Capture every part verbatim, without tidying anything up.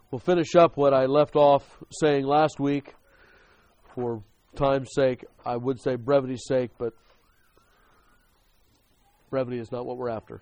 We'll finish up what I left off saying last week. For time's sake, I would say brevity's sake, but brevity is not what we're after.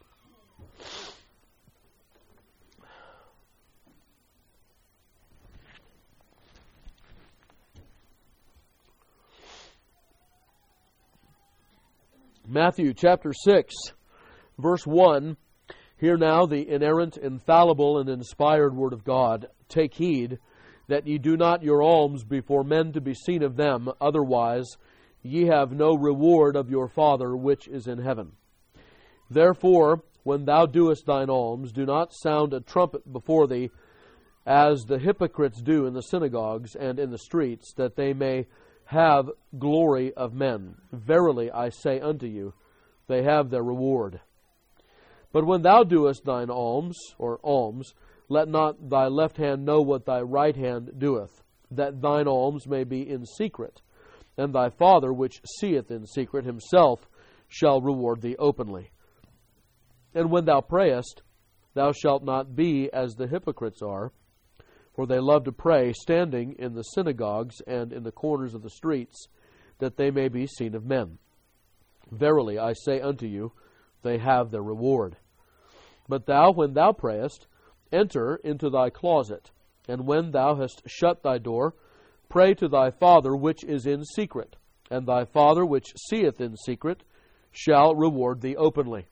Matthew chapter six, verse one. Hear now the inerrant, infallible, and inspired word of God. Take heed that ye do not your alms before men to be seen of them, otherwise ye have no reward of your Father which is in heaven. Therefore, when thou doest thine alms, do not sound a trumpet before thee, as the hypocrites do in the synagogues and in the streets, that they may have glory of men. Verily I say unto you, they have their reward. But when thou doest thine alms, or alms, let not thy left hand know what thy right hand doeth, that thine alms may be in secret, and thy Father which seeth in secret himself shall reward thee openly. And when thou prayest, thou shalt not be as the hypocrites are, for they love to pray, standing in the synagogues and in the corners of the streets, that they may be seen of men. Verily I say unto you, they have their reward. But thou, when thou prayest, enter into thy closet, and when thou hast shut thy door, pray to thy Father which is in secret, and thy Father which seeth in secret shall reward thee openly.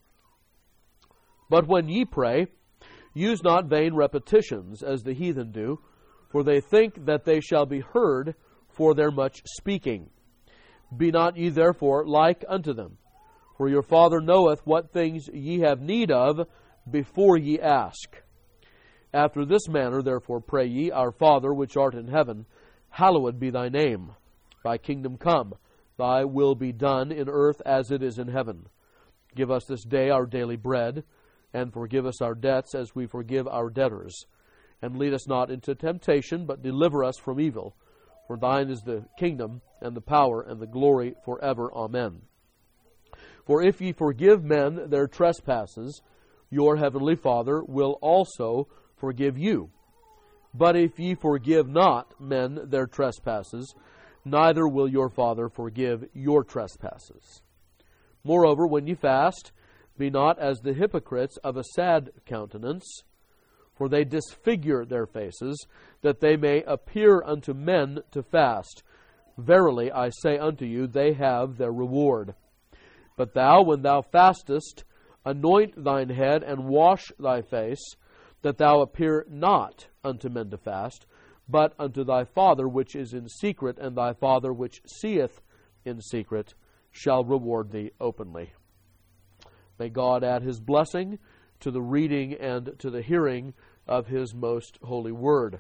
But when ye pray, use not vain repetitions, as the heathen do, for they think that they shall be heard for their much speaking. Be not ye therefore like unto them, for your Father knoweth what things ye have need of before ye ask. After this manner therefore pray ye, Our Father which art in heaven, hallowed be thy name. Thy kingdom come, thy will be done in earth as it is in heaven. Give us this day our daily bread, and forgive us our debts as we forgive our debtors. And lead us not into temptation, but deliver us from evil. For thine is the kingdom, and the power, and the glory forever. Amen. For if ye forgive men their trespasses, your heavenly Father will also forgive you. But if ye forgive not men their trespasses, neither will your Father forgive your trespasses. Moreover, when ye fast, be not as the hypocrites of a sad countenance, for they disfigure their faces, that they may appear unto men to fast. Verily I say unto you, they have their reward. But thou, when thou fastest, anoint thine head, and wash thy face, that thou appear not unto men to fast, but unto thy Father which is in secret, and thy Father which seeth in secret shall reward thee openly. May God add His blessing to the reading and to the hearing of His most holy word.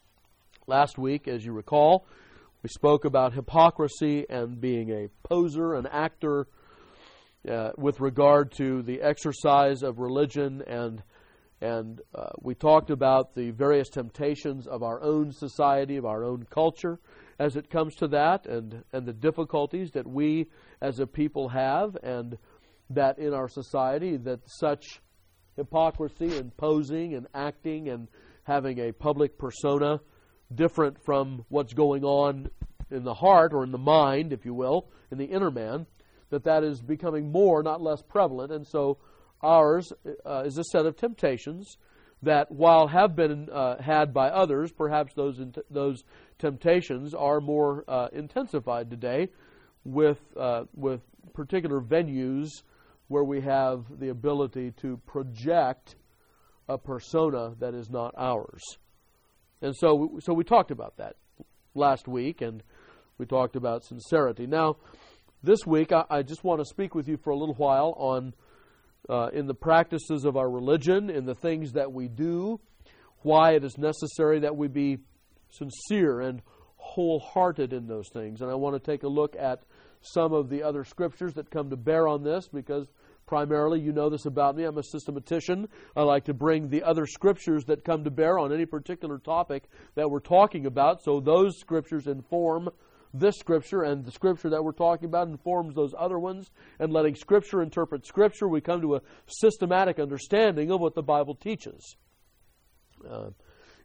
Last week, as you recall, we spoke about hypocrisy and being a poser, an actor, uh, with regard to the exercise of religion, and and uh, we talked about the various temptations of our own society, of our own culture, as it comes to that, and, and the difficulties that we as a people have, and that in our society that such hypocrisy and posing and acting and having a public persona different from what's going on in the heart, or in the mind, if you will, in the inner man, that that is becoming more, not less prevalent. And so ours uh, is a set of temptations that, while have been uh, had by others, perhaps those in those temptations are more uh, intensified today with uh, with particular venues where we have the ability to project a persona that is not ours. And so, so we talked about that last week, and we talked about sincerity. Now, this week, I, I just want to speak with you for a little while on uh, in the practices of our religion, in the things that we do, why it is necessary that we be sincere and wholehearted in those things. And I want to take a look at some of the other scriptures that come to bear on this, because primarily, you know this about me, I'm a systematician. I like to bring the other scriptures that come to bear on any particular topic that we're talking about, so those scriptures inform this scripture, and the scripture that we're talking about informs those other ones, and letting scripture interpret scripture, we come to a systematic understanding of what the Bible teaches. Uh,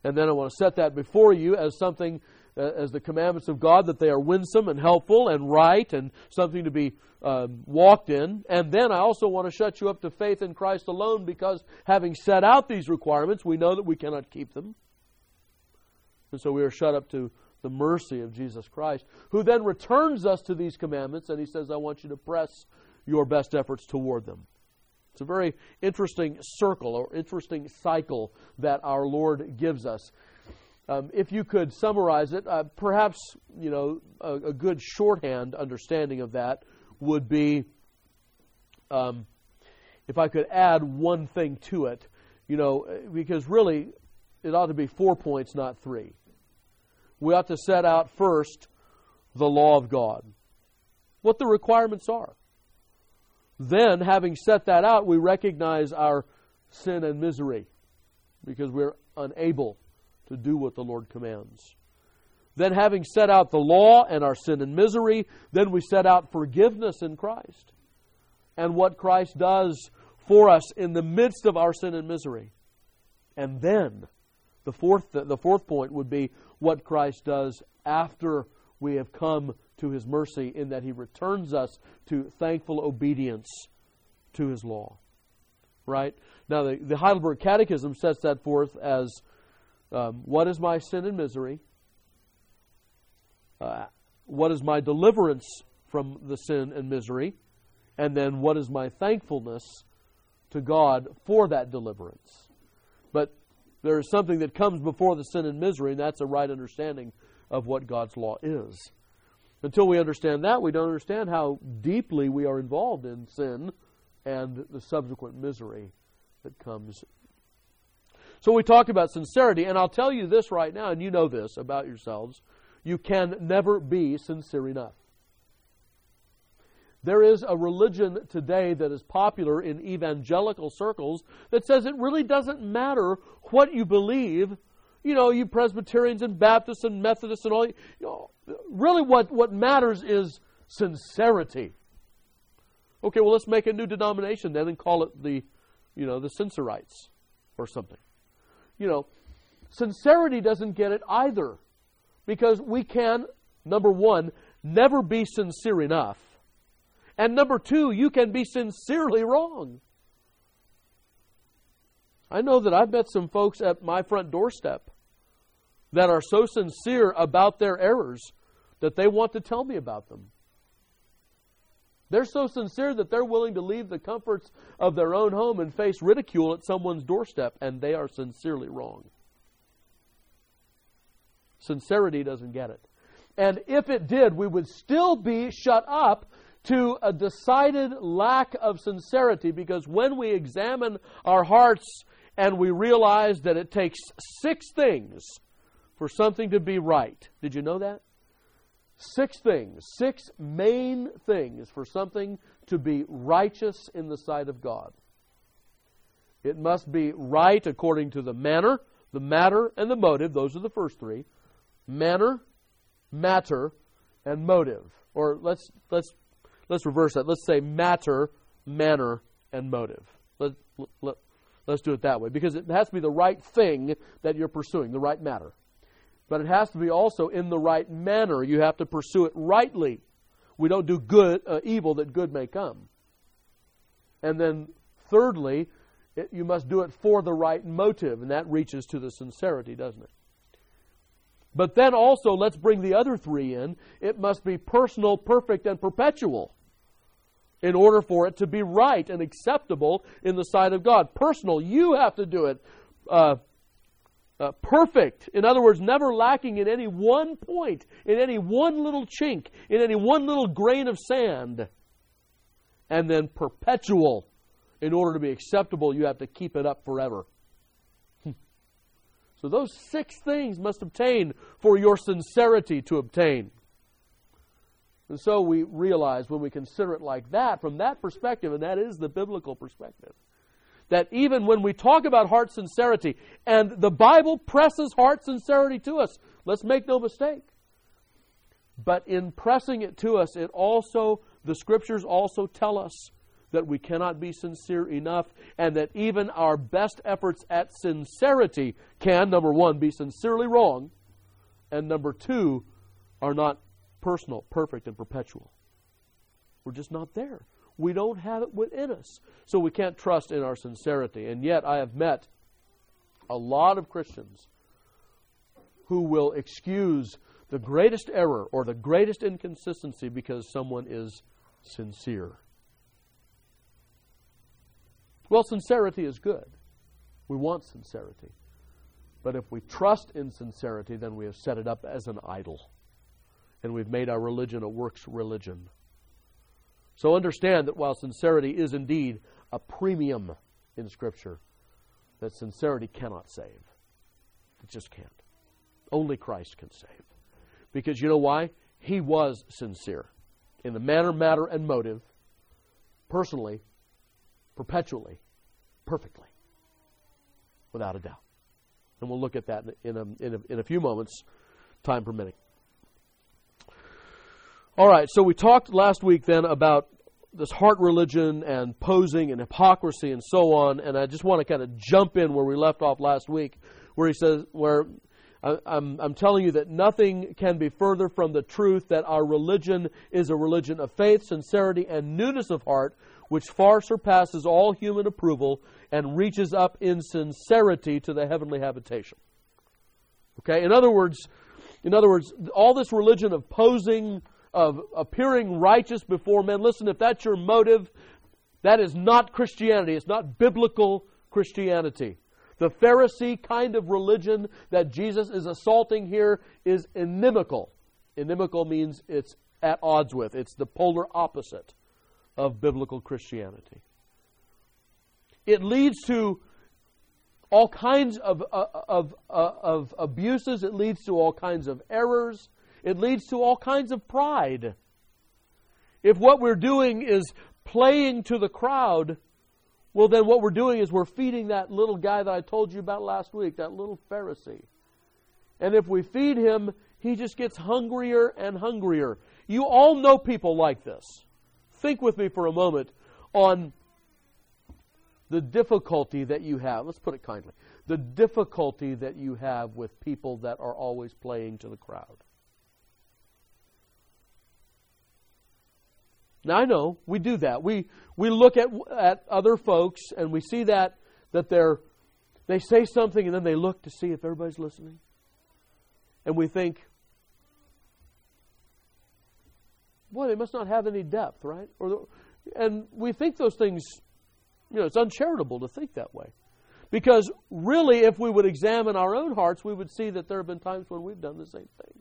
And then I want to set that before you as something, uh, as the commandments of God, that they are winsome and helpful and right and something to be um, walked in. And then I also want to shut you up to faith in Christ alone, because having set out these requirements, we know that we cannot keep them. And so we are shut up to the mercy of Jesus Christ, who then returns us to these commandments, and He says, I want you to press your best efforts toward them. It's a very interesting circle or interesting cycle that our Lord gives us. Um, if you could summarize it, uh, perhaps, you know, a, a good shorthand understanding of that would be, um, if I could add one thing to it, you know, because really it ought to be four points, not three. We ought to set out first the law of God, what the requirements are. Then, having set that out, we recognize our sin and misery because we're unable to do what the Lord commands. Then, having set out the law and our sin and misery, then we set out forgiveness in Christ and what Christ does for us in the midst of our sin and misery. And then, the fourth, the fourth point would be what Christ does after we have come to His mercy, in that He returns us to thankful obedience to His law. Right? Now, the, the Heidelberg Catechism sets that forth as, um, what is my sin and misery? Uh, what is my deliverance from the sin and misery? And then what is my thankfulness to God for that deliverance? But there is something that comes before the sin and misery, and that's a right understanding of what God's law is. Until we understand that, we don't understand how deeply we are involved in sin and the subsequent misery that comes. So we talked about sincerity, and I'll tell you this right now, and you know this about yourselves. You can never be sincere enough. There is a religion today that is popular in evangelical circles that says it really doesn't matter what you believe. You know, you Presbyterians and Baptists and Methodists and all, you know, really what, what matters is sincerity. Okay, well, let's make a new denomination then and call it the, you know, the Sincerites or something. You know, sincerity doesn't get it either, because we can, number one, never be sincere enough. And number two, you can be sincerely wrong. I know that I've met some folks at my front doorstep that are so sincere about their errors that they want to tell me about them. They're so sincere that they're willing to leave the comforts of their own home and face ridicule at someone's doorstep, and they are sincerely wrong. Sincerity doesn't get it. And if it did, we would still be shut up to a decided lack of sincerity, because when we examine our hearts and we realize that it takes six things for something to be right. Did you know that? Six things, six main things for something to be righteous in the sight of God. It must be right according to the manner, the matter, and the motive. Those are the first three. Manner, matter, and motive. Or let's let's let's reverse that. Let's say matter, manner, and motive. Let, let, let's do it that way, because it has to be the right thing that you're pursuing, the right matter. But it has to be also in the right manner. You have to pursue it rightly. We don't do good, uh, evil that good may come. And then thirdly, it, you must do it for the right motive, and that reaches to the sincerity, doesn't it? But then also, let's bring the other three in. It must be personal, perfect, and perpetual in order for it to be right and acceptable in the sight of God. Personal, you have to do it uh, uh, perfect. In other words, never lacking in any one point, in any one little chink, in any one little grain of sand. And then perpetual. In order to be acceptable, you have to keep it up forever. So those six things must obtain for your sincerity to obtain. And so we realize when we consider it like that, from that perspective, and that is the biblical perspective, that even when we talk about heart sincerity, and the Bible presses heart sincerity to us, let's make no mistake. But in pressing it to us, it also, the Scriptures also tell us that we cannot be sincere enough, and that even our best efforts at sincerity can, number one, be sincerely wrong, and number two, are not personal, perfect, and perpetual. We're just not there. We don't have it within us. So we can't trust in our sincerity. And yet I have met a lot of Christians who will excuse the greatest error or the greatest inconsistency because someone is sincere. Well, sincerity is good. We want sincerity. But if we trust in sincerity, then we have set it up as an idol. And we've made our religion a works religion. So understand that while sincerity is indeed a premium in Scripture, that sincerity cannot save. It just can't. Only Christ can save. Because you know why? He was sincere in the manner, matter, and motive, personally, perpetually, perfectly, without a doubt. And we'll look at that in a, in a, in a few moments, time permitting. All right, so we talked last week then about this heart religion and posing and hypocrisy and so on, and I just want to kind of jump in where we left off last week, where he says, where I, I'm, I'm telling you that nothing can be further from the truth that our religion is a religion of faith, sincerity, and newness of heart, which far surpasses all human approval and reaches up in sincerity to the heavenly habitation. Okay, in other words, in other words, all this religion of posing, of appearing righteous before men. Listen, if that's your motive, that is not Christianity. It's not biblical Christianity. The Pharisee kind of religion that Jesus is assaulting here is inimical. Inimical means it's at odds with. It's the polar opposite of biblical Christianity. It leads to all kinds of, of, of, of abuses. It leads to all kinds of errors. It leads to all kinds of pride. If what we're doing is playing to the crowd, well then what we're doing is we're feeding that little guy that I told you about last week, that little Pharisee. And if we feed him, he just gets hungrier and hungrier. You all know people like this. Think with me for a moment on the difficulty that you have. Let's put it kindly. The difficulty that you have with people that are always playing to the crowd. Now I know we do that. We we look at at other folks and we see that that they're they say something and then they look to see if everybody's listening. And we think, boy, they must not have any depth, right? Or the, and we think those things, you know, it's uncharitable to think that way. Because really, if we would examine our own hearts, we would see that there have been times when we've done the same thing.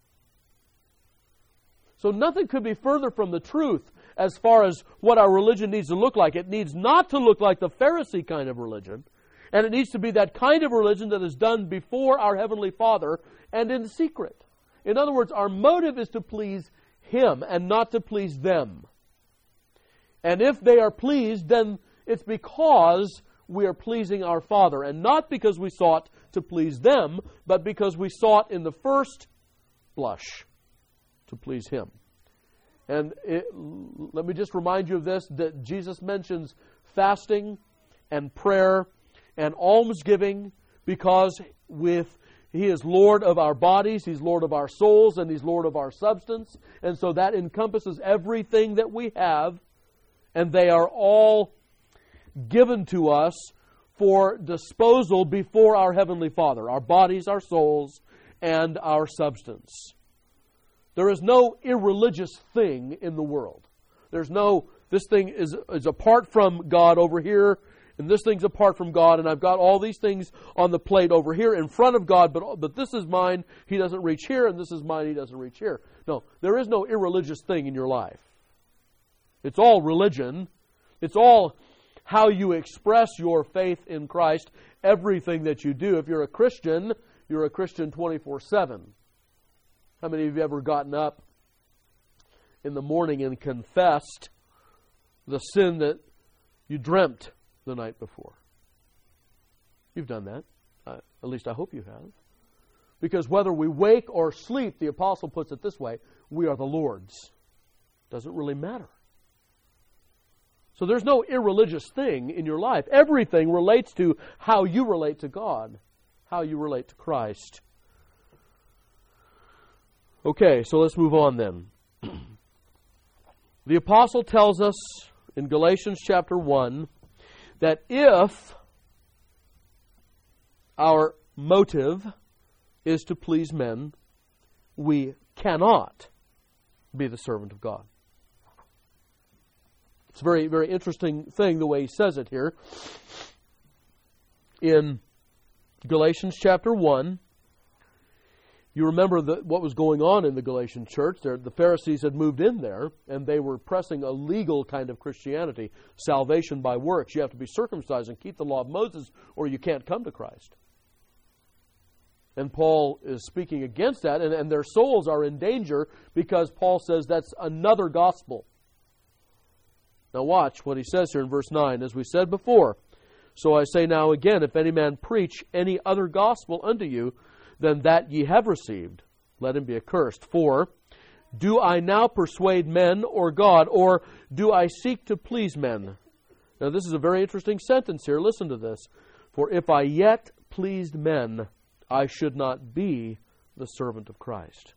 So nothing could be further from the truth as far as what our religion needs to look like. It needs not to look like the Pharisee kind of religion. And it needs to be that kind of religion that is done before our Heavenly Father and in secret. In other words, our motive is to please Him and not to please them. And if they are pleased, then it's because we are pleasing our Father. And not because we sought to please them, but because we sought in the first blush to please Him. And it, let me just remind you of this, that Jesus mentions fasting and prayer and almsgiving because with He is Lord of our bodies, He's Lord of our souls, and He's Lord of our substance. And so that encompasses everything that we have, and they are all given to us for disposal before our Heavenly Father, our bodies, our souls, and our substance. There is no irreligious thing in the world. There's no, this thing is, is apart from God over here, and this thing's apart from God, and I've got all these things on the plate over here in front of God, but, but this is mine, He doesn't reach here, and this is mine, He doesn't reach here. No, there is no irreligious thing in your life. It's all religion. It's all how you express your faith in Christ, everything that you do. If you're a Christian, you're a Christian twenty-four seven. How many of you have ever gotten up in the morning and confessed the sin that you dreamt the night before? You've done that. Uh, at least I hope you have. Because whether we wake or sleep, the apostle puts it this way, we are the Lord's. Doesn't really matter. So there's no irreligious thing in your life. Everything relates to how you relate to God, how you relate to Christ. Okay, so let's move on then. The apostle tells us in Galatians chapter one that if our motive is to please men, we cannot be the servant of God. It's a very, very interesting thing the way he says it here. In Galatians chapter one, you remember the, what was going on in the Galatian church. There, the Pharisees had moved in there, and they were pressing a legal kind of Christianity, salvation by works. You have to be circumcised and keep the law of Moses, or you can't come to Christ. And Paul is speaking against that, and, and their souls are in danger because Paul says that's another gospel. Now watch what he says here in verse nine. As we said before, so I say now again, if any man preach any other gospel unto you than that ye have received, let him be accursed. For, do I now persuade men or God, or do I seek to please men? Now this is a very interesting sentence here. Listen to this. For if I yet pleased men, I should not be the servant of Christ.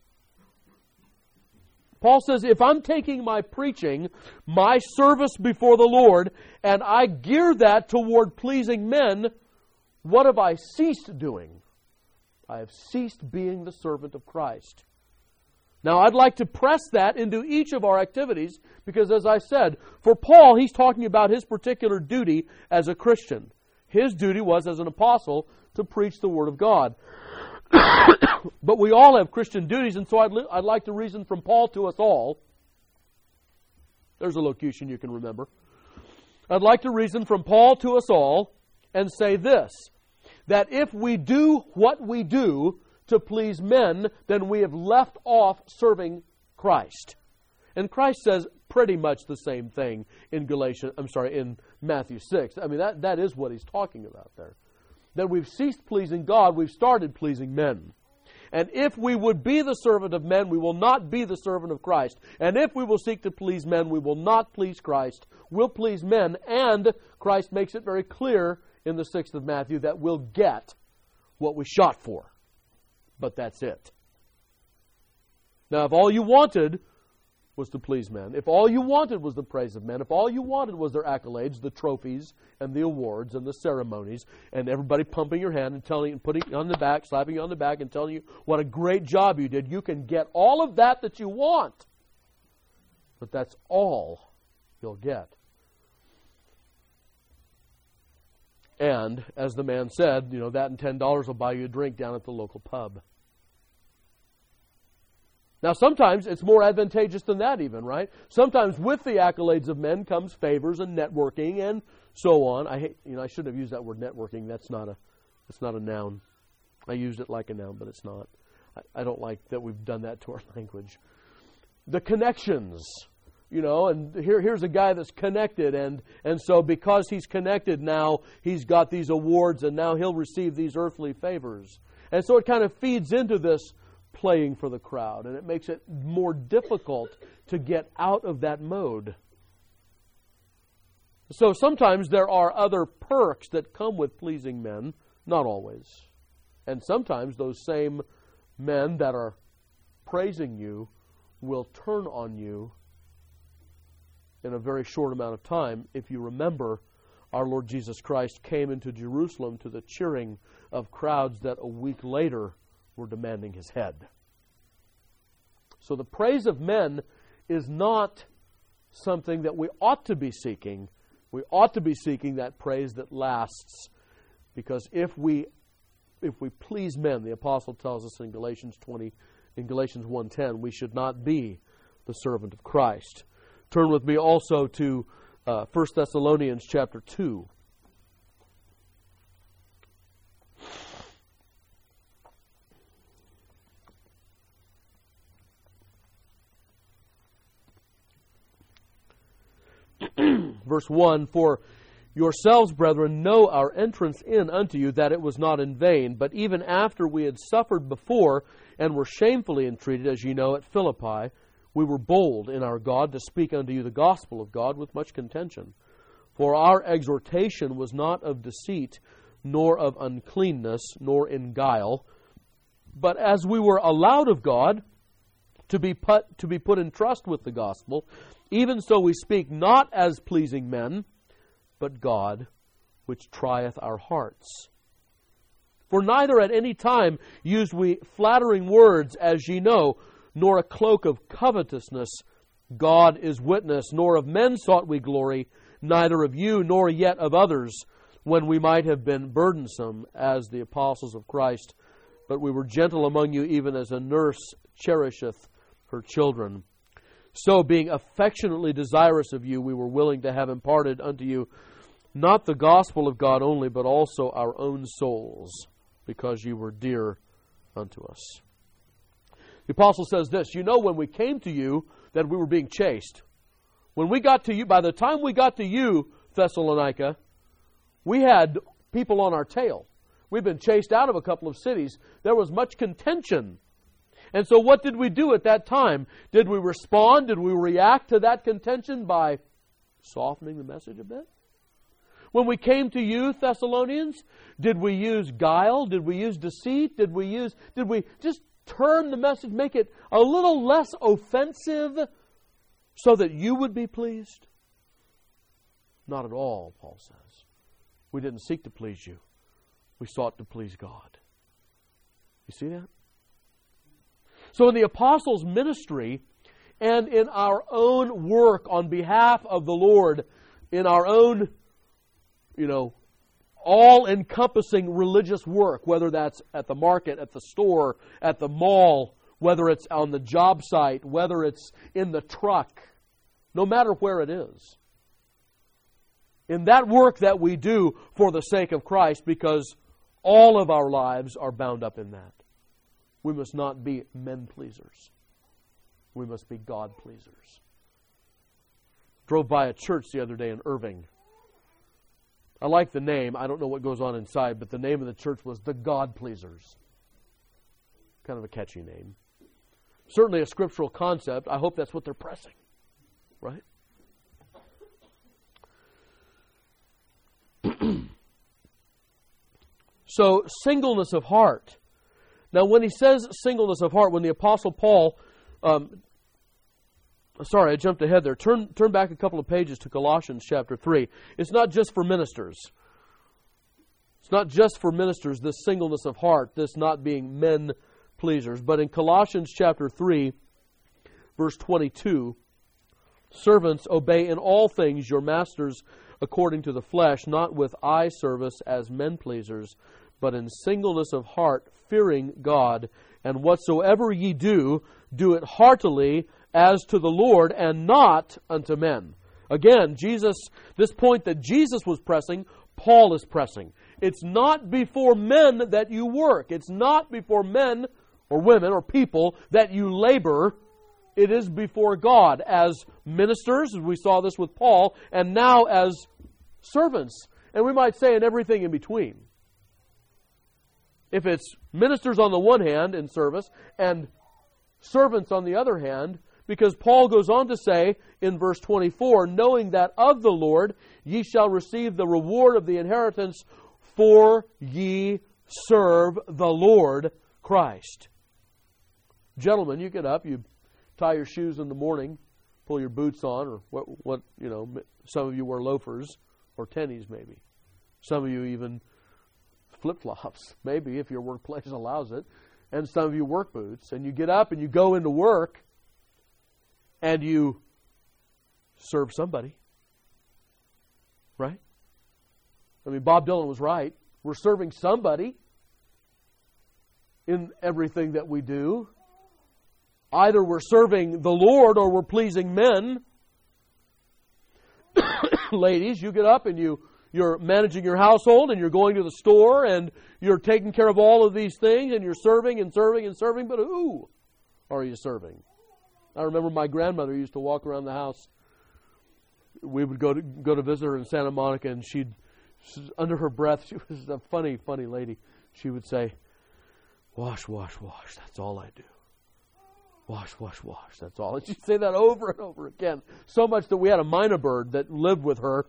Paul says, if I'm taking my preaching, my service before the Lord, and I gear that toward pleasing men, what have I ceased doing? I have ceased being the servant of Christ. Now, I'd like to press that into each of our activities, because as I said, for Paul, he's talking about his particular duty as a Christian. His duty was, as an apostle, to preach the Word of God. But we all have Christian duties, and so I'd, li- I'd like to reason from Paul to us all. There's a locution you can remember. I'd like to reason from Paul to us all and say this, that if we do what we do to please men, then we have left off serving Christ. And Christ says pretty much the same thing in Galatians, I'm sorry, in Matthew six. I mean, that, that is what he's talking about there. That we've ceased pleasing God, we've started pleasing men. And if we would be the servant of men, we will not be the servant of Christ. And if we will seek to please men, we will not please Christ. We'll please men, and Christ makes it very clear in the sixth of Matthew that we'll get what we shot for. But that's it. Now, if all you wanted was to please men, if all you wanted was the praise of men, if all you wanted was their accolades, the trophies and the awards and the ceremonies, and everybody pumping your hand and telling you, and putting you on the back, slapping you on the back and telling you what a great job you did, you can get all of that that you want. But that's all you'll get. And, as the man said, you know, that and ten dollars will buy you a drink down at the local pub. Now, sometimes it's more advantageous than that even, right? Sometimes with the accolades of men comes favors and networking and so on. I hate, you know, I shouldn't have used that word networking. That's not a, that's not a noun. I used it like a noun, but it's not. I, I don't like that we've done that to our language. The connections, you know, and here, here's a guy that's connected, and, and so because he's connected now, he's got these awards, and now he'll receive these earthly favors. And so it kind of feeds into this playing for the crowd, and it makes it more difficult to get out of that mode. So sometimes there are other perks that come with pleasing men, not always. And sometimes those same men that are praising you will turn on you in a very short amount of time. If you remember, our Lord Jesus Christ came into Jerusalem to the cheering of crowds that a week later were demanding his head. So the praise of men is not something that we ought to be seeking. We ought to be seeking that praise that lasts, because if we if we please men, the apostle tells us in Galatians twenty, in Galatians one ten, we should not be the servant of Christ. Turn with me also to uh, First Thessalonians chapter two. Verse one, for yourselves, brethren, know our entrance in unto you, that it was not in vain, but even after we had suffered before, and were shamefully entreated, as ye know, at Philippi, we were bold in our God to speak unto you the gospel of God with much contention. For our exhortation was not of deceit, nor of uncleanness, nor in guile, but as we were allowed of God to be put, to be put in trust with the gospel, even so we speak not as pleasing men, but God, which trieth our hearts. For neither at any time used we flattering words, as ye know, nor a cloak of covetousness. God is witness, nor of men sought we glory, neither of you, nor yet of others, when we might have been burdensome as the apostles of Christ. But we were gentle among you, even as a nurse cherisheth her children. So, being affectionately desirous of you, we were willing to have imparted unto you not the gospel of God only, but also our own souls, because you were dear unto us. The apostle says this, you know, when we came to you, that we were being chased. When we got to you, by the time we got to you, Thessalonica, we had people on our tail. We've been chased out of a couple of cities. There was much contention. And so what did we do at that time? Did we respond? Did we react to that contention by softening the message a bit? When we came to you, Thessalonians, did we use guile? Did we use deceit? Did we use, did we just turn the message, make it a little less offensive so that you would be pleased? Not at all, Paul says. We didn't seek to please you. We sought to please God. You see that? So in the apostles' ministry and in our own work on behalf of the Lord, in our own, you know, all-encompassing religious work, whether that's at the market, at the store, at the mall, whether it's on the job site, whether it's in the truck, no matter where it is. In that work that we do for the sake of Christ, because all of our lives are bound up in that. We must not be men pleasers. We must be God pleasers. Drove by a church the other day in Irving. I like the name. I don't know what goes on inside, but the name of the church was the God Pleasers. Kind of a catchy name. Certainly a scriptural concept. I hope that's what they're pressing. Right? So, singleness of heart. Now, when he says singleness of heart, when the Apostle Paul, um, sorry, I jumped ahead there. Turn, turn back a couple of pages to Colossians chapter three. It's not just for ministers. It's not just for ministers, this singleness of heart, this not being men pleasers. But in Colossians chapter three, verse twenty-two, servants, obey in all things your masters according to the flesh, not with eye service as men pleasers, but in singleness of heart, fearing God. And whatsoever ye do, do it heartily as to the Lord and not unto men. Again, Jesus, this point that Jesus was pressing, Paul is pressing. It's not before men that you work. It's not before men or women or people that you labor. It is before God as ministers, as we saw this with Paul, and now as servants. And we might say in everything in between. If it's ministers on the one hand in service and servants on the other hand, because Paul goes on to say in verse twenty-four, knowing that of the Lord ye shall receive the reward of the inheritance, for ye serve the Lord Christ. Gentlemen, you get up, you tie your shoes in the morning, pull your boots on, or what, what you know, some of you wear loafers or tennies maybe. Some of you even flip-flops, maybe, if your workplace allows it. And some of you work boots. And you get up and you go into work and you serve somebody. Right? I mean, Bob Dylan was right. We're serving somebody in everything that we do. Either we're serving the Lord or we're pleasing men. Ladies, you get up and you, you're managing your household and you're going to the store and you're taking care of all of these things and you're serving and serving and serving, but who are you serving? I remember my grandmother used to walk around the house. We would go to go to visit her in Santa Monica, and she'd, under her breath, she was a funny, funny lady. She would say, wash, wash, wash, that's all I do. Wash, wash, wash, that's all. And she'd say that over and over again. So much that we had a mynah bird that lived with her.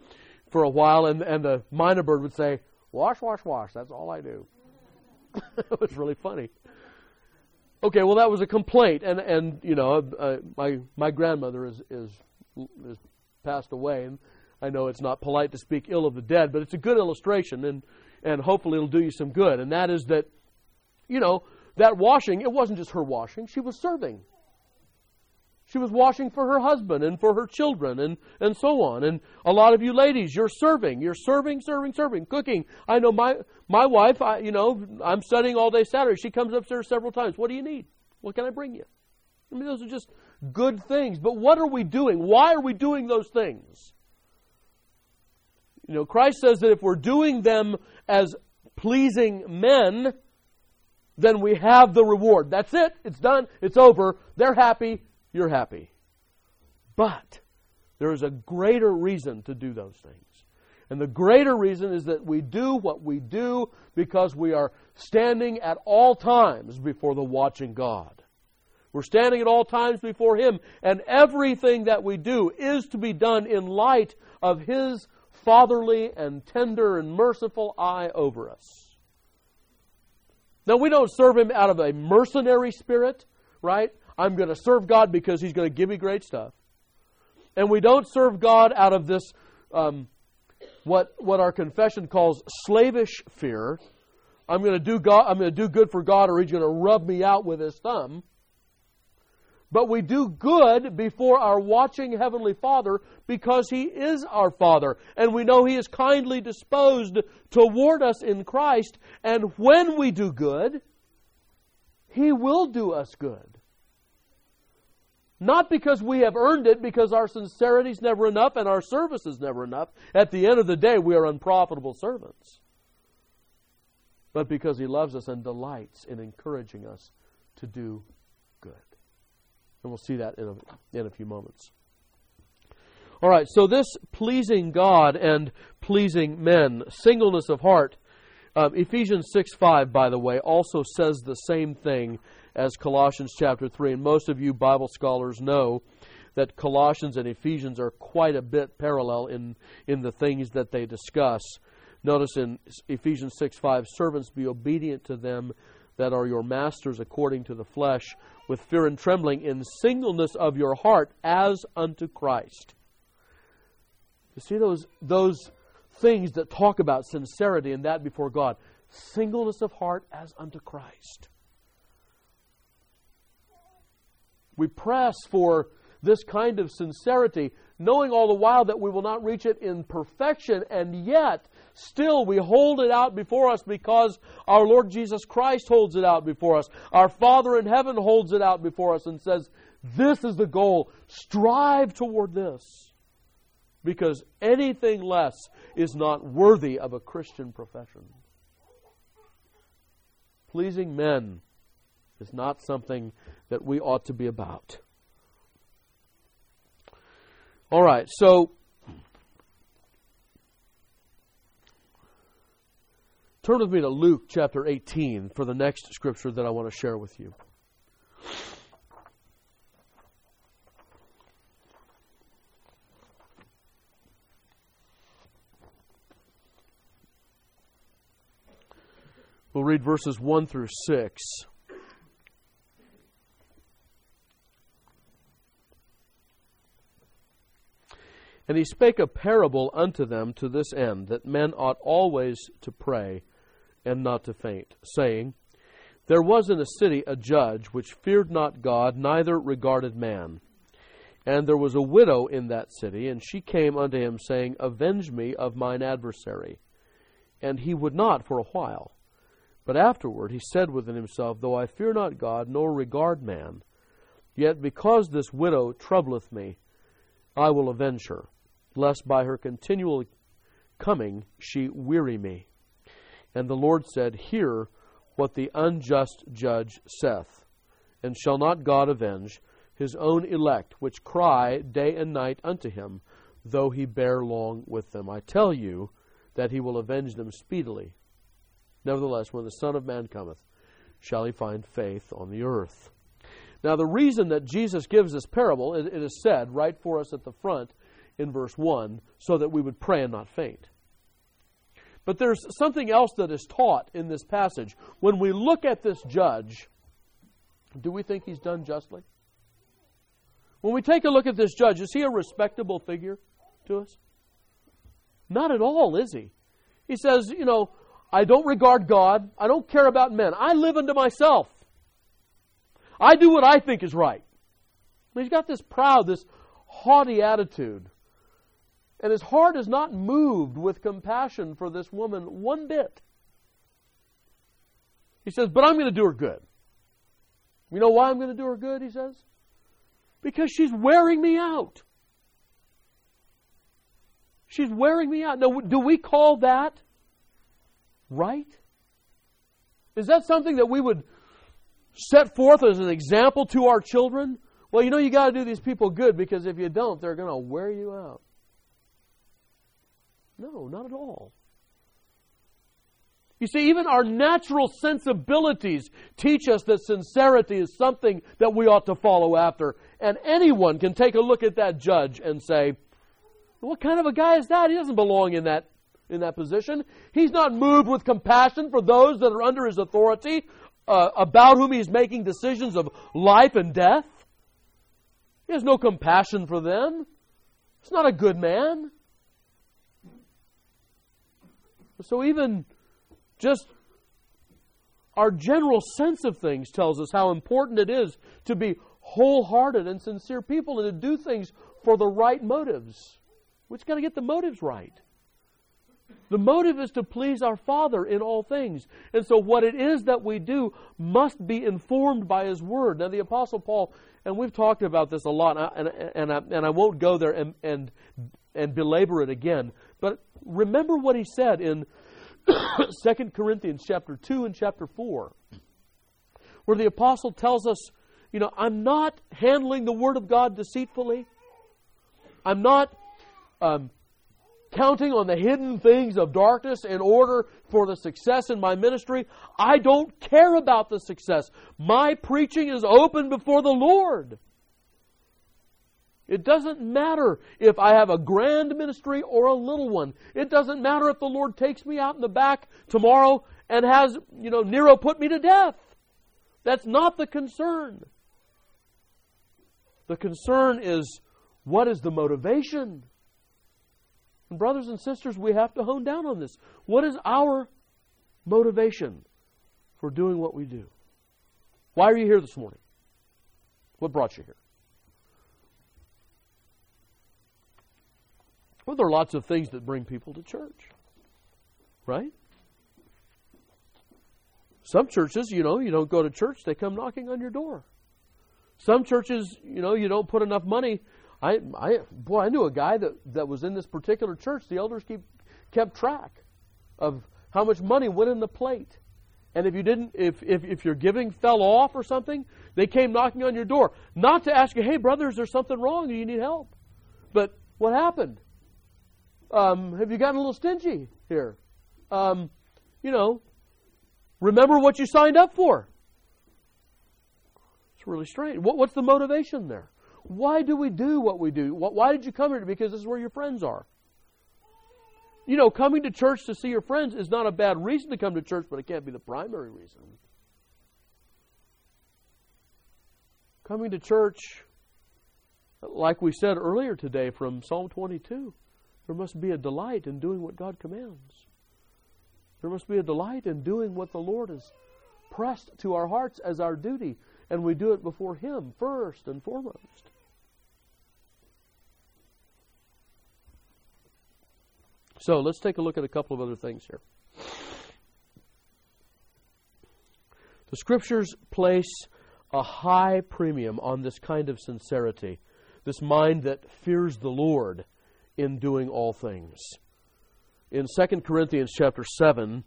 for a while, and, and the minor bird would say, wash, wash, wash, that's all I do. It was really funny. Okay, well, that was a complaint, and, and you know, uh, my my grandmother is, is is passed away, and I know it's not polite to speak ill of the dead, but it's a good illustration, and, and hopefully it'll do you some good, and that is that, you know, that washing, it wasn't just her washing, she was serving. She was washing for her husband and for her children and, and so on. And a lot of you ladies, you're serving. You're serving, serving, serving, cooking. I know my my wife, I, you know, I'm studying all day Saturday. She comes upstairs several times. What do you need? What can I bring you? I mean, those are just good things. But what are we doing? Why are we doing those things? You know, Christ says that if we're doing them as pleasing men, then we have the reward. That's it. It's done. It's over. They're happy. You're happy. But there is a greater reason to do those things. And the greater reason is that we do what we do because we are standing at all times before the watching God. We're standing at all times before Him, and everything that we do is to be done in light of His fatherly and tender and merciful eye over us. Now, we don't serve Him out of a mercenary spirit, right? I'm going to serve God because He's going to give me great stuff. And we don't serve God out of this, um, what what our confession calls slavish fear. I'm going to do God. I'm going to do good for God, or He's going to rub me out with His thumb. But we do good before our watching Heavenly Father because He is our Father. And we know He is kindly disposed toward us in Christ. And when we do good, He will do us good. Not because we have earned it, because our sincerity is never enough and our service is never enough. At the end of the day, we are unprofitable servants. But because He loves us and delights in encouraging us to do good. And we'll see that in a, in a few moments. All right, so this pleasing God and pleasing men, singleness of heart. Um, Ephesians six five, by the way, also says the same thing as Colossians chapter three. And most of you Bible scholars know that Colossians and Ephesians are quite a bit parallel in, in the things that they discuss. Notice in Ephesians six five, servants, be obedient to them that are your masters according to the flesh, with fear and trembling, in singleness of your heart as unto Christ. You see those those things that talk about sincerity and that before God. Singleness of heart as unto Christ. We press for this kind of sincerity, knowing all the while that we will not reach it in perfection, and yet still we hold it out before us because our Lord Jesus Christ holds it out before us. Our Father in heaven holds it out before us and says, this is the goal. Strive toward this. Because anything less is not worthy of a Christian profession. Pleasing men is not something that we ought to be about. All right, so turn with me to Luke chapter eighteen for the next scripture that I want to share with you. We'll read verses one through six. And he spake a parable unto them to this end, that men ought always to pray and not to faint, saying, There was in a city a judge which feared not God, neither regarded man. And there was a widow in that city, and she came unto him, saying, Avenge me of mine adversary. And he would not for a while. But afterward he said within himself, Though I fear not God, nor regard man, yet because this widow troubleth me, I will avenge her, lest by her continual coming she weary me. And the Lord said, Hear what the unjust judge saith. And shall not God avenge His own elect, which cry day and night unto Him, though He bear long with them? I tell you that He will avenge them speedily. Nevertheless, when the Son of Man cometh, shall He find faith on the earth? Now, the reason that Jesus gives this parable, it is said right for us at the front in verse one, so that we would pray and not faint. But there's something else that is taught in this passage. When we look at this judge, do we think he's done justly? When we take a look at this judge, is he a respectable figure to us? Not at all, is he? He says, you know, I don't regard God. I don't care about men. I live unto myself. I do what I think is right. He's got this proud, this haughty attitude. And his heart is not moved with compassion for this woman one bit. He says, but I'm going to do her good. You know why I'm going to do her good, he says? Because she's wearing me out. She's wearing me out. Now, do we call that right? Is that something that we would set forth as an example to our children? Well, you know, you got to do these people good, because if you don't, they're going to wear you out. No, not at all. You see, even our natural sensibilities teach us that sincerity is something that we ought to follow after. And anyone can take a look at that judge and say, what kind of a guy is that? He doesn't belong in that, in that position. He's not moved with compassion for those that are under his authority, uh, about whom he's making decisions of life and death. He has no compassion for them. He's not a good man. So even just our general sense of things tells us how important it is to be wholehearted and sincere people and to do things for the right motives. We've got to get the motives right. The motive is to please our Father in all things. And so what it is that we do must be informed by His Word. Now the Apostle Paul, and we've talked about this a lot, and, and, and, I, and I won't go there and, and, and belabor it again, but remember what he said in Second Corinthians chapter two and chapter four, where the apostle tells us, you know, I'm not handling the Word of God deceitfully. I'm not um, counting on the hidden things of darkness in order for the success in my ministry. I don't care about the success. My preaching is open before the Lord. It doesn't matter if I have a grand ministry or a little one. It doesn't matter if the Lord takes me out in the back tomorrow and has, you know, Nero put me to death. That's not the concern. The concern is, what is the motivation? And brothers and sisters, we have to hone down on this. What is our motivation for doing what we do? Why are you here this morning? What brought you here? Well, there are lots of things that bring people to church, right? Some churches, you know, you don't go to church, they come knocking on your door. Some churches, you know, you don't put enough money. I, I, boy, I knew a guy that, that was in this particular church. The elders keep, kept track of how much money went in the plate. And if you didn't, if, if, if your giving fell off or something, they came knocking on your door. Not to ask you, hey, brother, is there something wrong? Do you need help? But what happened? Um, have you gotten a little stingy here? Um, you know, remember what you signed up for. It's really strange. What, what's the motivation there? Why do we do what we do? Why did you come here? Because this is where your friends are. You know, coming to church to see your friends is not a bad reason to come to church, but it can't be the primary reason. Coming to church, like we said earlier today from Psalm twenty-two, there must be a delight in doing what God commands. There must be a delight in doing what the Lord has pressed to our hearts as our duty, and we do it before Him first and foremost. So let's take a look at a couple of other things here. The Scriptures place a high premium on this kind of sincerity, this mind that fears the Lord in doing all things. In Second Corinthians chapter seven,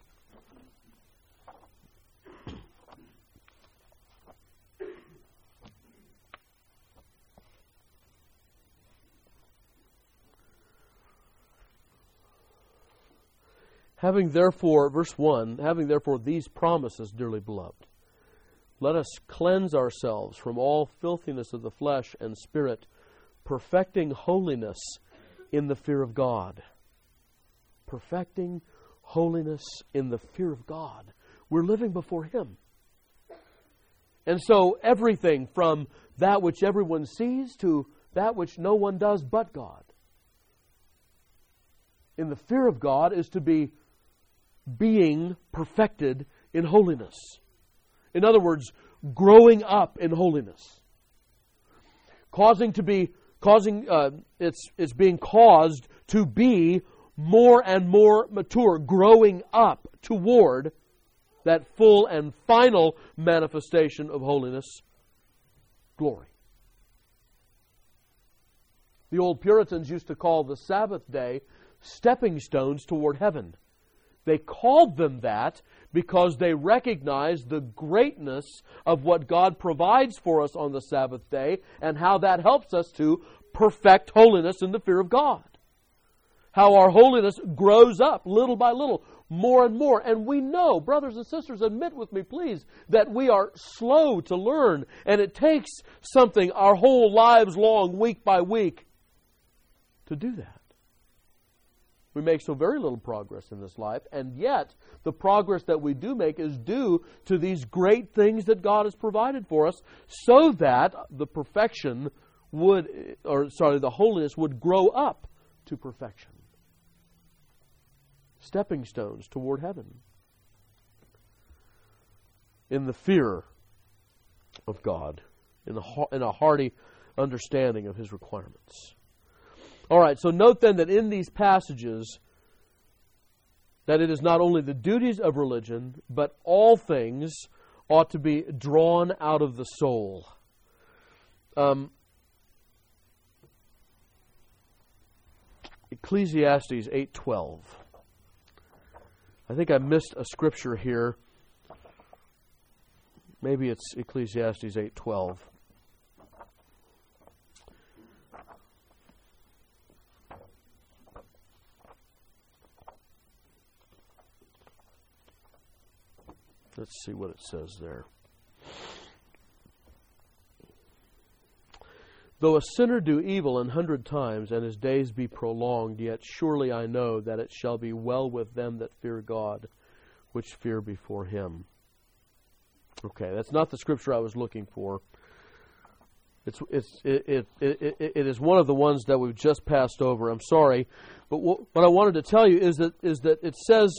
having therefore, verse one, having therefore these promises, dearly beloved, let us cleanse ourselves from all filthiness of the flesh and spirit, perfecting holiness in the fear of God. Perfecting holiness in the fear of God. We're living before Him. And so everything from that which everyone sees to that which no one does but God. In the fear of God is to be being perfected in holiness. In other words, growing up in holiness. Causing to be, causing, uh, it's, it's being caused to be more and more mature, growing up toward that full and final manifestation of holiness, glory. The old Puritans used to call the Sabbath day stepping stones toward heaven. They called them that because they recognized the greatness of what God provides for us on the Sabbath day and how that helps us to perfect holiness in the fear of God. How our holiness grows up little by little, more and more. And we know, brothers and sisters, admit with me please, that we are slow to learn. And it takes something our whole lives long, week by week, to do that. We make so very little progress in this life, and yet the progress that we do make is due to these great things that God has provided for us, so that the perfection would, or sorry, the holiness would grow up to perfection. Stepping stones toward heaven. In the fear of God, in a, in a hearty understanding of His requirements. All right, so note then that in these passages that it is not only the duties of religion, but all things ought to be drawn out of the soul. Um, Ecclesiastes eight twelve. I think I missed a scripture here. Maybe it's Ecclesiastes eight twelve. Let's see what it says there. Though a sinner do evil an hundred times, and his days be prolonged, yet surely I know that it shall be well with them that fear God, which fear before Him. Okay, that's not the scripture I was looking for. It's it's it it it, it, it is one of the ones that we've just passed over. I'm sorry, but what, what I wanted to tell you is that is that it says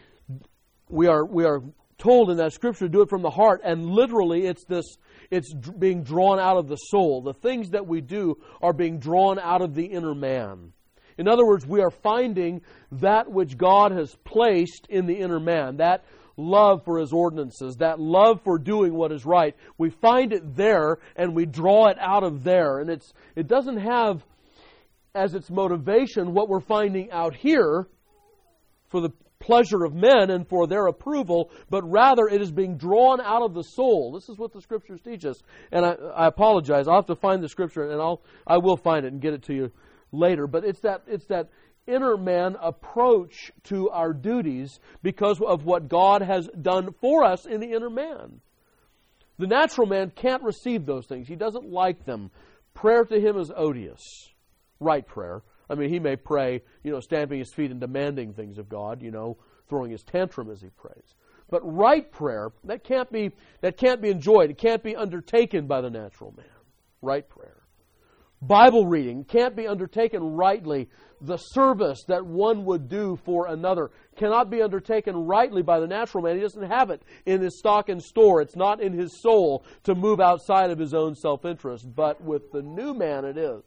we are we are. told in that scripture to do it from the heart, and literally it's this, it's d- being drawn out of the soul. The things that we do are being drawn out of the inner man. In other words, we are finding that which God has placed in the inner man, that love for His ordinances, that love for doing what is right. We find it there and we draw it out of there, and it's it doesn't have as its motivation what we're finding out here for the pleasure of men and for their approval, but rather it is being drawn out of the soul. This is what the Scriptures teach us. And I, I apologize. I'll have to find the Scripture, and I'll I will find it and get it to you later. But it's that it's that inner man approach to our duties because of what God has done for us in the inner man. The natural man can't receive those things. He doesn't like them. Prayer to him is odious. Right prayer. I mean, he may pray, you know, stamping his feet and demanding things of God, you know, throwing his tantrum as he prays. But right prayer, that can't be that can't be enjoyed. It can't be undertaken by the natural man. Right prayer. Bible reading can't be undertaken rightly. The service that one would do for another cannot be undertaken rightly by the natural man. He doesn't have it in his stock and store. It's not in his soul to move outside of his own self-interest. But with the new man, it is.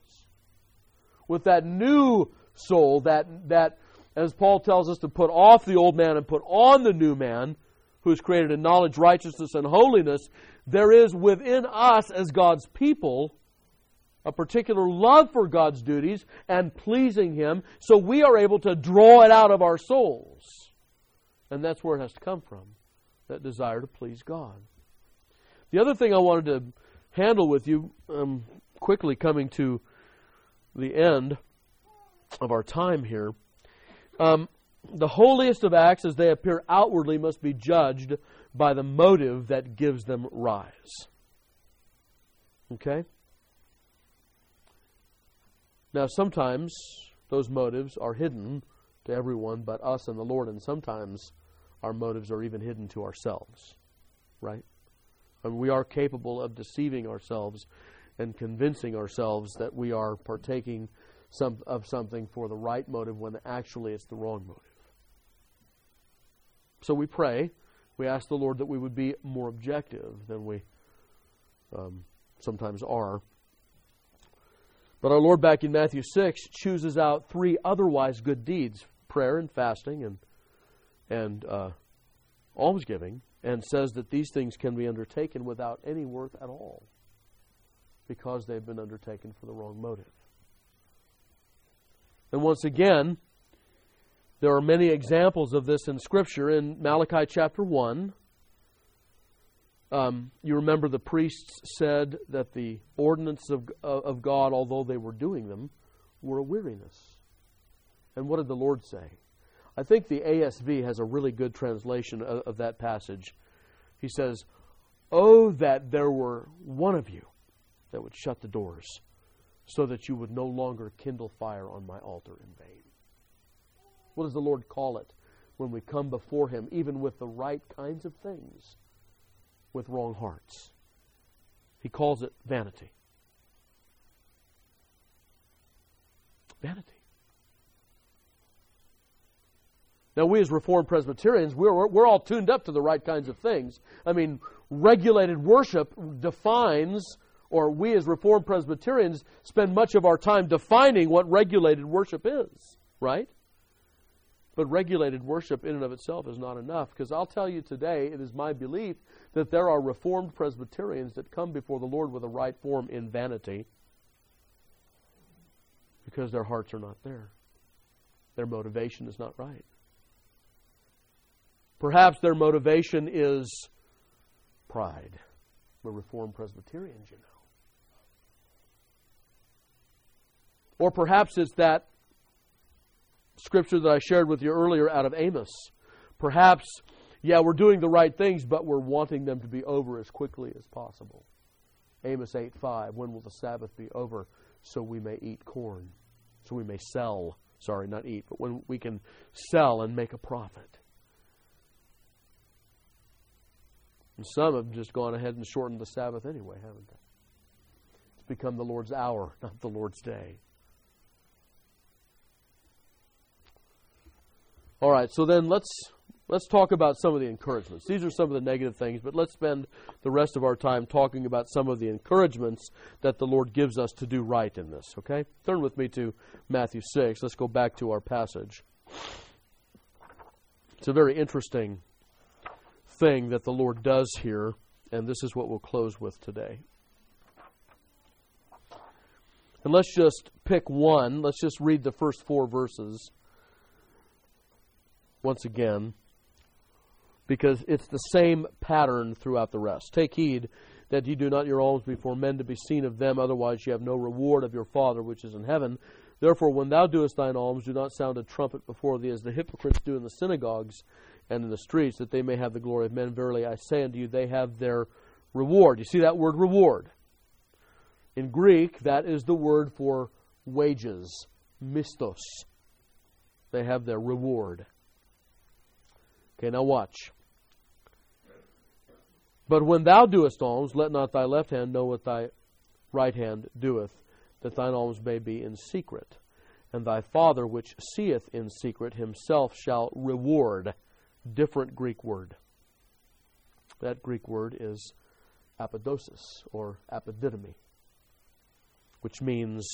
With that new soul, that, that, as Paul tells us, to put off the old man and put on the new man, who is created in knowledge, righteousness, and holiness, there is within us as God's people a particular love for God's duties and pleasing Him, so we are able to draw it out of our souls. And that's where it has to come from, that desire to please God. The other thing I wanted to handle with you, um, quickly coming to the end of our time here. Um, the holiest of acts as they appear outwardly must be judged by the motive that gives them rise. Okay? Now, sometimes those motives are hidden to everyone but us and the Lord, and sometimes our motives are even hidden to ourselves, right? And we are capable of deceiving ourselves and convincing ourselves that we are partaking some, of something for the right motive when actually it's the wrong motive. So we pray, we ask the Lord that we would be more objective than we um, sometimes are. But our Lord, back in Matthew six, chooses out three otherwise good deeds, prayer and fasting and, and uh, almsgiving, and says that these things can be undertaken without any work at all because they've been undertaken for the wrong motive. And once again, there are many examples of this in Scripture. In Malachi chapter one, um, you remember the priests said that the ordinances of, of God, although they were doing them, were a weariness. And what did the Lord say? I think the A S V has a really good translation of, of that passage. He says, "Oh, that there were one of you that would shut the doors, so that you would no longer kindle fire on my altar in vain." What does the Lord call it when we come before Him, even with the right kinds of things, with wrong hearts? He calls it vanity. Vanity. Now, we as Reformed Presbyterians, we're, we're all tuned up to the right kinds of things. I mean, regulated worship defines, or we as Reformed Presbyterians spend much of our time defining what regulated worship is, right? But regulated worship in and of itself is not enough, because I'll tell you today, it is my belief that there are Reformed Presbyterians that come before the Lord with a right form in vanity because their hearts are not there. Their motivation is not right. Perhaps their motivation is pride. We're Reformed Presbyterians, you know. Or perhaps it's that scripture that I shared with you earlier out of Amos. Perhaps, yeah, we're doing the right things, but we're wanting them to be over as quickly as possible. Amos eight five, when will the Sabbath be over so we may eat corn? So we may sell, sorry, not eat, but when we can sell and make a profit. And some have just gone ahead and shortened the Sabbath anyway, haven't they? It's become the Lord's hour, not the Lord's day. All right, so then let's let's talk about some of the encouragements. These are some of the negative things, but let's spend the rest of our time talking about some of the encouragements that the Lord gives us to do right in this, okay? Turn with me to Matthew six. Let's go back to our passage. It's a very interesting thing that the Lord does here, and this is what we'll close with today. And let's just pick one. Let's just read the first four verses once again, because it's the same pattern throughout the rest. "Take heed that ye do not your alms before men to be seen of them, otherwise ye have no reward of your Father which is in heaven. Therefore, when thou doest thine alms, do not sound a trumpet before thee, as the hypocrites do in the synagogues and in the streets, that they may have the glory of men. Verily I say unto you, they have their reward." You see that word reward? In Greek, that is the word for wages, mistos. They have their reward. Okay, now watch. "But when thou doest alms, let not thy left hand know what thy right hand doeth, that thine alms may be in secret. And thy Father which seeth in secret himself shall reward." Different Greek word. That Greek word is apodosis, or apodidomi, which means,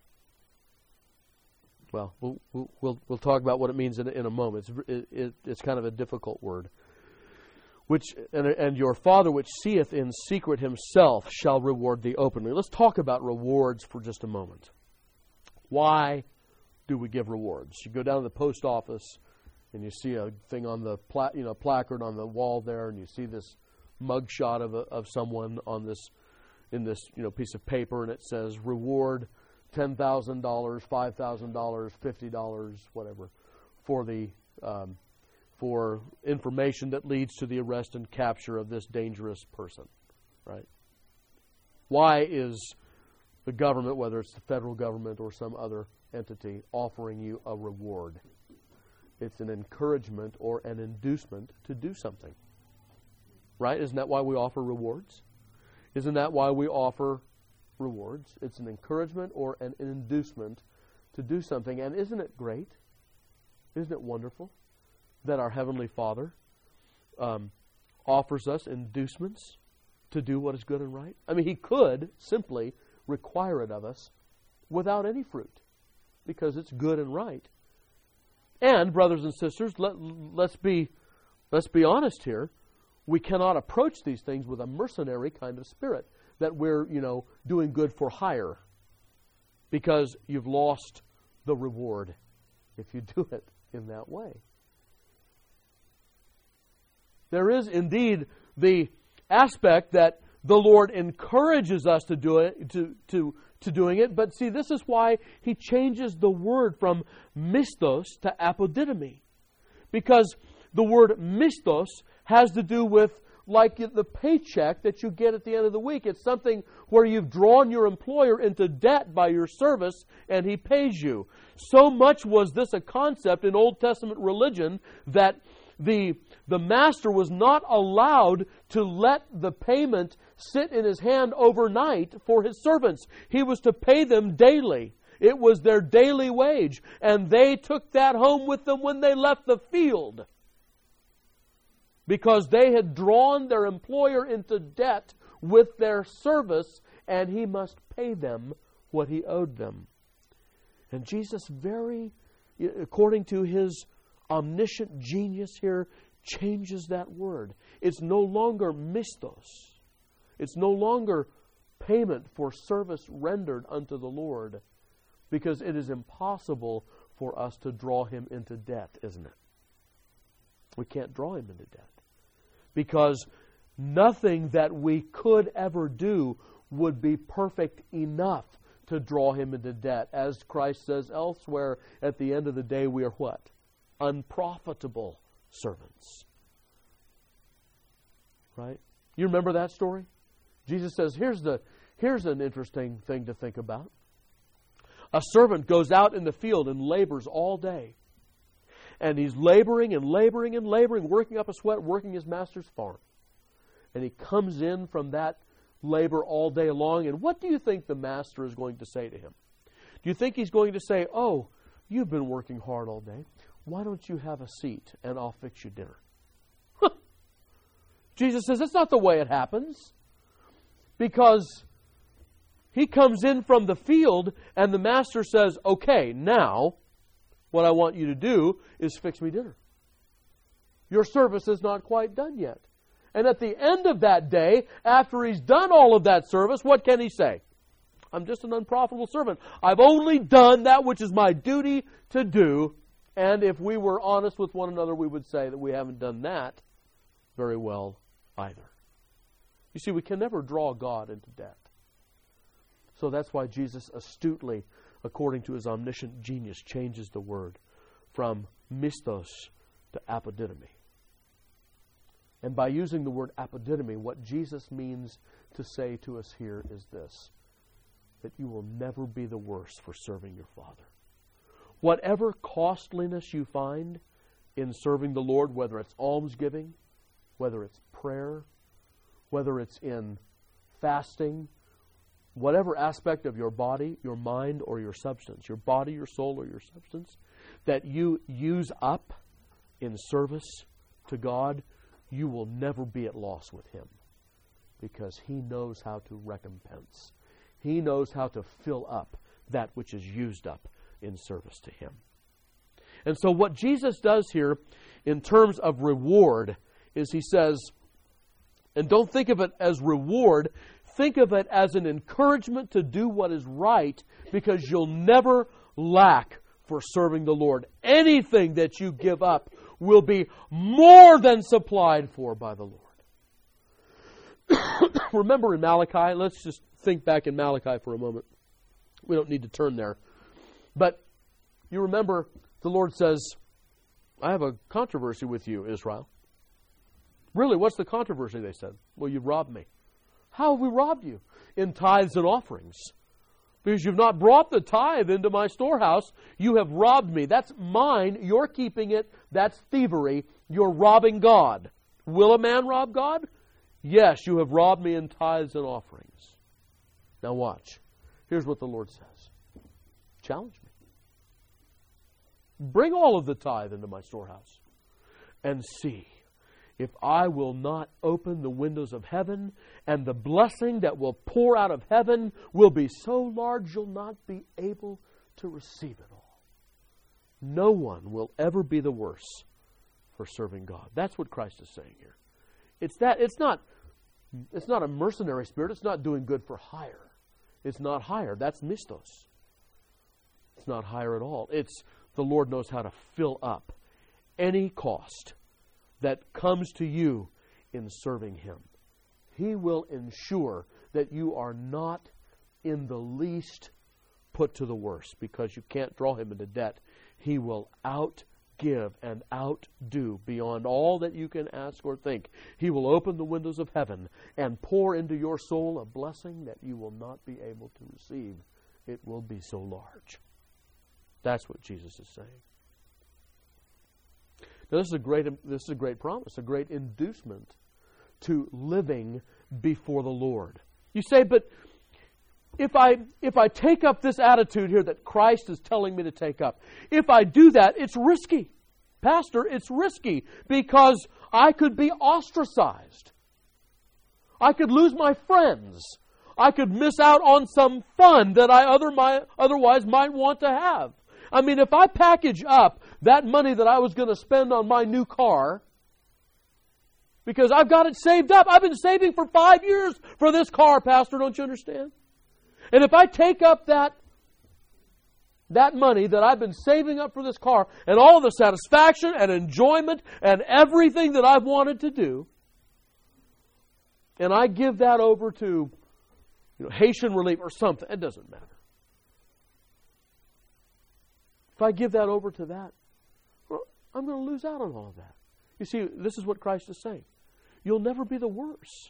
well, we'll we'll, we'll talk about what it means in, in a moment. It's, it, it, it's kind of a difficult word. Which and, and your Father which seeth in secret himself shall reward thee openly. Let's talk about rewards for just a moment. Why do we give rewards? You go down to the post office and you see a thing on the pla- you know placard on the wall there, and you see this mug shot of a, of someone on this in this you know piece of paper, and it says reward ten thousand dollars, five thousand dollars, fifty dollars, whatever, for the um, for information that leads to the arrest and capture of this dangerous person, right? Why is the government, whether it's the federal government or some other entity, offering you a reward. It's an encouragement or an inducement to do something. Right? Isn't that why we offer rewards? Isn't that why we offer rewards? It's an encouragement or an inducement to do something. And isn't it great? Isn't it wonderful that our Heavenly Father um, offers us inducements to do what is good and right? I mean, He could simply require it of us without any fruit, because it's good and right. And, brothers and sisters, let, let's be let's be honest here. We cannot approach these things with a mercenary kind of spirit, that we're, you know, doing good for hire, because you've lost the reward if you do it in that way. There is indeed the aspect that the Lord encourages us to do it, to to to doing it, but see, this is why He changes the word from mistos to apodidomi, because the word mistos has to do with like the paycheck that you get at the end of the week. It's something where you've drawn your employer into debt by your service and he pays you. So much was this a concept in Old Testament religion that the, the master was not allowed to let the payment sit in his hand overnight for his servants. He was to pay them daily. It was their daily wage, and they took that home with them when they left the field, because they had drawn their employer into debt with their service, and he must pay them what he owed them. And Jesus, very, according to His omniscient genius here, changes that word. It's no longer mistos. It's no longer payment for service rendered unto the Lord, because it is impossible for us to draw Him into debt, isn't it? We can't draw Him into debt, because nothing that we could ever do would be perfect enough to draw Him into debt. As Christ says elsewhere, at the end of the day, we are what? Unprofitable servants. Right? You remember that story? Jesus says, here's the here's an interesting thing to think about. A servant goes out in the field and labors all day. And he's laboring and laboring and laboring, working up a sweat, working his master's farm. And he comes in from that labor all day long. And what do you think the master is going to say to him? Do you think he's going to say, oh, you've been working hard all day. Why don't you have a seat and I'll fix you dinner? Jesus says that's not the way it happens. Because he comes in from the field and the master says, okay, now what I want you to do is fix me dinner. Your service is not quite done yet. And at the end of that day, after he's done all of that service, what can he say? I'm just an unprofitable servant. I've only done that which is my duty to do. And if we were honest with one another, we would say that we haven't done that very well either. You see, we can never draw God into debt. So that's why Jesus astutely, according to His omniscient genius, changes the word from mistos to apodidomi. And by using the word apodidomi, what Jesus means to say to us here is this: that you will never be the worse for serving your Father. Whatever costliness you find in serving the Lord, whether it's almsgiving, whether it's prayer, whether it's in fasting, whatever aspect of your body, your mind, or your substance, your body, your soul, or your substance, that you use up in service to God, you will never be at loss with Him, because He knows how to recompense. He knows how to fill up that which is used up in service to Him. And so what Jesus does here in terms of reward is He says, and don't think of it as reward, think of it as an encouragement to do what is right, because you'll never lack for serving the Lord. Anything that you give up will be more than supplied for by the Lord. Remember in Malachi, let's just think back in Malachi for a moment. We don't need to turn there. But you remember the Lord says, I have a controversy with you, Israel. Really, what's the controversy, they said? Well, you've robbed me. How have we robbed you? In tithes and offerings. Because you've not brought the tithe into my storehouse, you have robbed me. That's mine. You're keeping it. That's thievery. You're robbing God. Will a man rob God? Yes, you have robbed me in tithes and offerings. Now watch. Here's what the Lord says. Challenge me. Bring all of the tithe into my storehouse and see if I will not open the windows of heaven, and the blessing that will pour out of heaven will be so large you'll not be able to receive it all. No one will ever be the worse for serving God. That's what Christ is saying here. It's that it's not it's not a mercenary spirit. It's not doing good for hire. It's not hire. That's mistos. It's not hire at all. It's the Lord knows how to fill up any cost that comes to you in serving Him. He will ensure that you are not in the least put to the worst, because you can't draw Him into debt. He will outgive and outdo beyond all that you can ask or think. He will open the windows of heaven and pour into your soul a blessing that you will not be able to receive. It will be so large. That's what Jesus is saying. Now, this is a great this is a great promise, a great inducement to living before the Lord. You say, but if I if I take up this attitude here that Christ is telling me to take up, if I do that, it's risky. Pastor, it's risky because I could be ostracized. I could lose my friends. I could miss out on some fun that I other my, otherwise might want to have. I mean, if I package up that money that I was going to spend on my new car, because I've got it saved up. I've been saving for five years for this car, Pastor, don't you understand? And if I take up that, that money that I've been saving up for this car, and all the satisfaction and enjoyment and everything that I've wanted to do, and I give that over to, you know, Haitian Relief or something, it doesn't matter. If I give that over to that, well, I'm going to lose out on all of that. You see, this is what Christ is saying. You'll never be the worse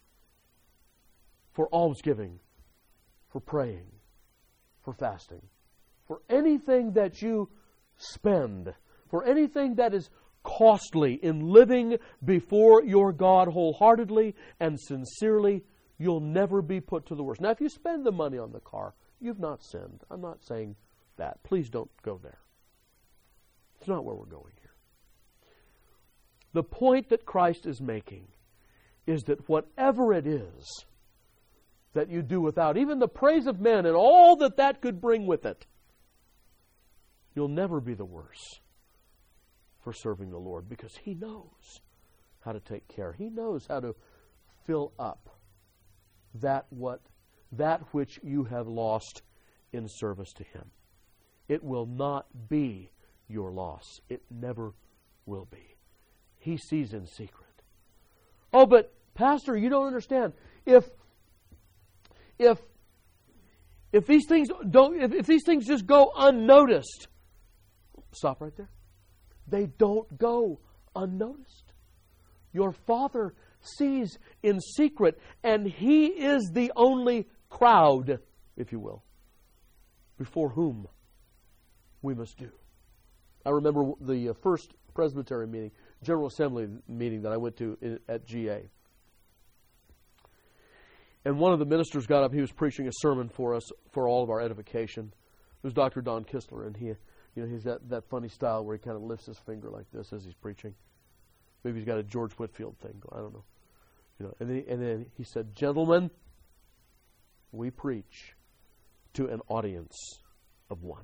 for almsgiving, for praying, for fasting, for anything that you spend, for anything that is costly in living before your God wholeheartedly and sincerely. You'll never be put to the worst. Now, if you spend the money on the car, you've not sinned. I'm not saying that. Please don't go there. It's not where we're going here. The point that Christ is making is that whatever it is that you do without, even the praise of men and all that that could bring with it, you'll never be the worse for serving the Lord, because He knows how to take care. He knows how to fill up that what that which you have lost in service to Him. It will not be your loss. It never will be. He sees in secret. Oh, but Pastor, you don't understand. If if if these things don't if, if these things just go unnoticed, stop right there. They don't go unnoticed. Your Father sees in secret, and He is the only crowd, if you will, before whom we must do. I remember the first Presbytery meeting, General Assembly meeting that I went to at G A. And one of the ministers got up, he was preaching a sermon for us, for all of our edification. It was Doctor Don Kistler, and he, you know, he's that, that funny style where he kind of lifts his finger like this as he's preaching. Maybe he's got a George Whitfield thing, I don't know. You know, and then, and then he said, "Gentlemen, we preach to an audience of one."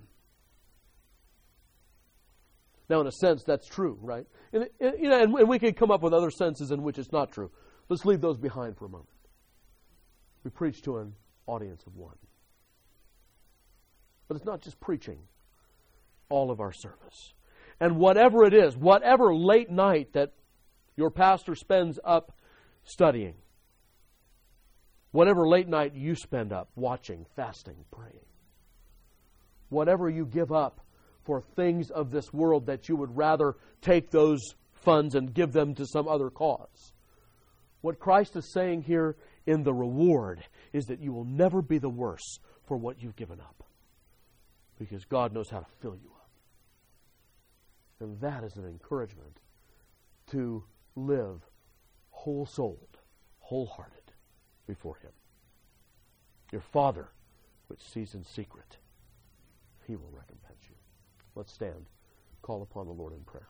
Now, in a sense, that's true, right? And, and, you know, and, and we can come up with other senses in which it's not true. Let's leave those behind for a moment. We preach to an audience of one. But it's not just preaching. All of our service. And whatever it is, whatever late night that your pastor spends up studying, whatever late night you spend up watching, fasting, praying, whatever you give up for things of this world that you would rather take those funds and give them to some other cause. What Christ is saying here in the reward is that you will never be the worse for what you've given up. Because God knows how to fill you up. And that is an encouragement to live whole-souled, wholehearted before Him. Your Father, which sees in secret, He will recompense you. Let's stand, call upon the Lord in prayer.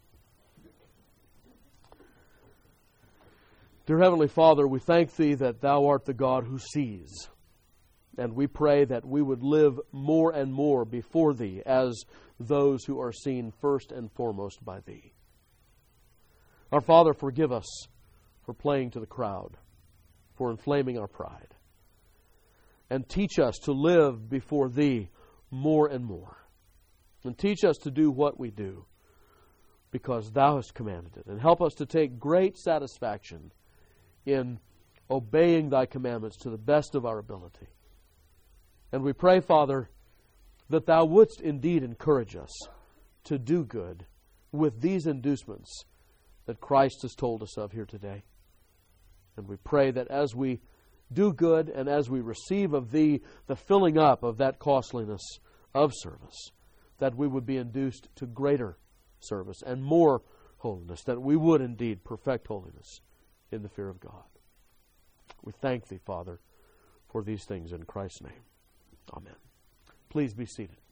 Dear Heavenly Father, we thank Thee that Thou art the God who sees. And we pray that we would live more and more before Thee as those who are seen first and foremost by Thee. Our Father, forgive us for playing to the crowd, for inflaming our pride. And teach us to live before Thee more and more. And teach us to do what we do because Thou hast commanded it. And help us to take great satisfaction in obeying Thy commandments to the best of our ability. And we pray, Father, that Thou wouldst indeed encourage us to do good with these inducements that Christ has told us of here today. And we pray that as we do good and as we receive of Thee the filling up of that costliness of service, that we would be induced to greater service and more holiness, that we would indeed perfect holiness in the fear of God. We thank Thee, Father, for these things in Christ's name. Amen. Please be seated.